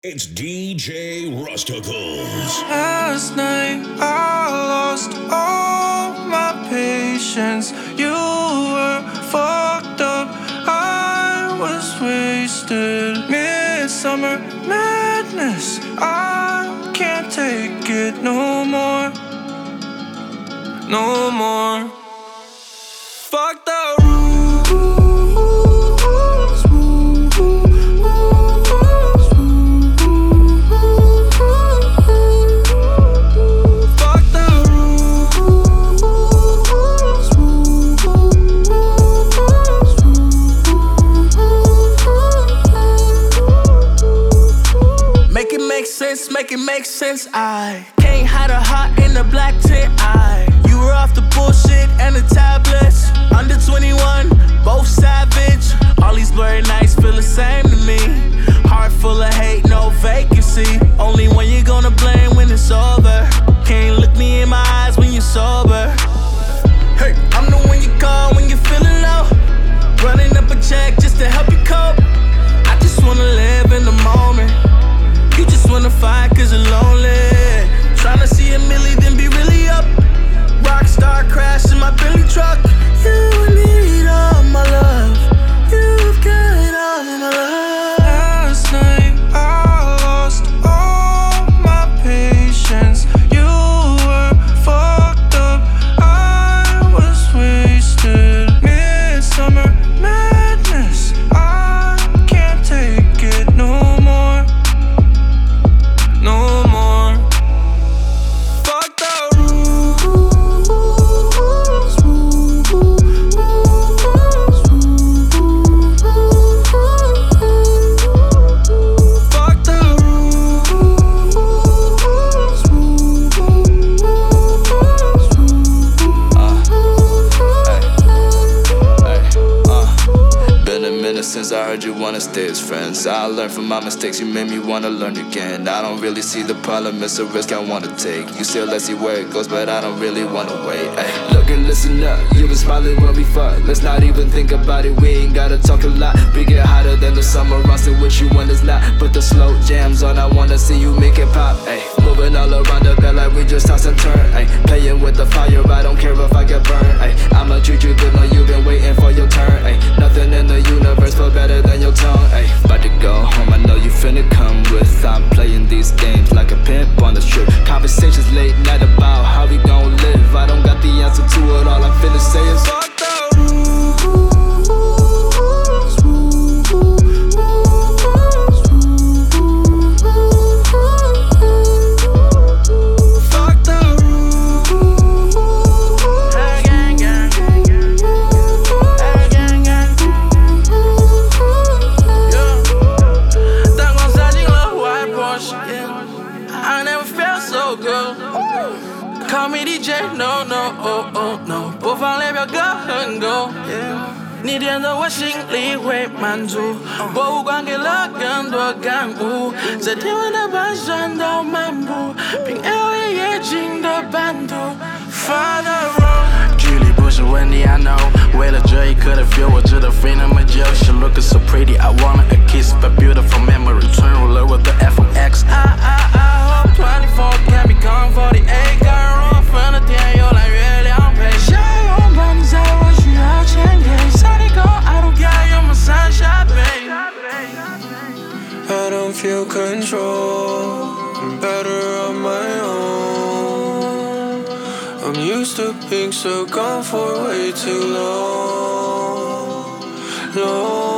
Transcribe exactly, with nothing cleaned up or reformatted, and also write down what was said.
It's D J Rusticles. Last night I lost all my patience. You were fucked up, I was wasted. Midsummer madness, I can't take it no more. No more. Fuck the Make it make sense, I can't hide a heart in the black tent, I You were off the bullshit and the tablets. Under twenty-one, both savage. All these blurry nights feel the same to me. Heart full of hate, no vacancy. Only one you gonna blame when it's over. Can't look me in my eyes when you're sober. Hey, I'm the one you call when you're feeling low. Running up a check just to help you cope. I just wanna live in the moment. You just wanna fight cause you're lonely. Tryna see a milli then be really up. Rockstar crash in my Billy truck. You need all my love. You've got all of my love. Last night I lost all my patience. You were fucked up, I was wasted. Midsummer madness, I can't take it no more. No more. Fuck the rules. Fuck the rules. Uh, hey, hey, uh. Been a minute since I heard you wanna stay as friends. I learned from my mistakes, you made me wanna learn again. I don't really see the problem, it's a risk I wanna take. You still let's see where it goes, but I don't really wanna wait. Ay. Look and listen up, you been smiling when we fuck. Let's not even think about it, we ain't gotta talk a lot. We get hotter than the summer, I'm still with you when it's not. Put the slow jams on, I wanna see you make it pop. Ay. Moving all around the bed like we just toss and turn. Ay. Playing with the fire, I don't care if I get burned. Ay. I'ma treat you good, know you've been waiting for your turn. Ay. Nothing in the universe feel better than your tongue. Ay. About to go home, I know you finna come with. I'm playing these games like a pimp on the strip. Conversations late night about how we gon' live. I don't got the answer to it, all I'm finna say is Fuck the rules. Fuck the rules. gang, gang, gang, gang, gang. Yeah. Tá gonçadinho lá, white Porsche, yeah. I never felt so good. Call me D J, no, no, oh, oh, no. 播放列表歌很够， yeah. 你点的我心里会满足，博物馆给了更多感悟，在天文的盘旋到漫步，凭 L A 夜景的版图。Father road， 距离不是问题 I know， 为了这一刻的 feel， 我值得飞那么久。She looking so pretty, I want a kiss, but beautiful memory， 纯入了我的 F O X。I I I hope twenty-four can become forty-eight， 感人若分的天又蓝月亮配。想拥抱你在我需要前给 Sunny go I don't care you're my sunshine babe。 I don't feel control. I'm better on my own. I'm used to being so gone for way too long. Long.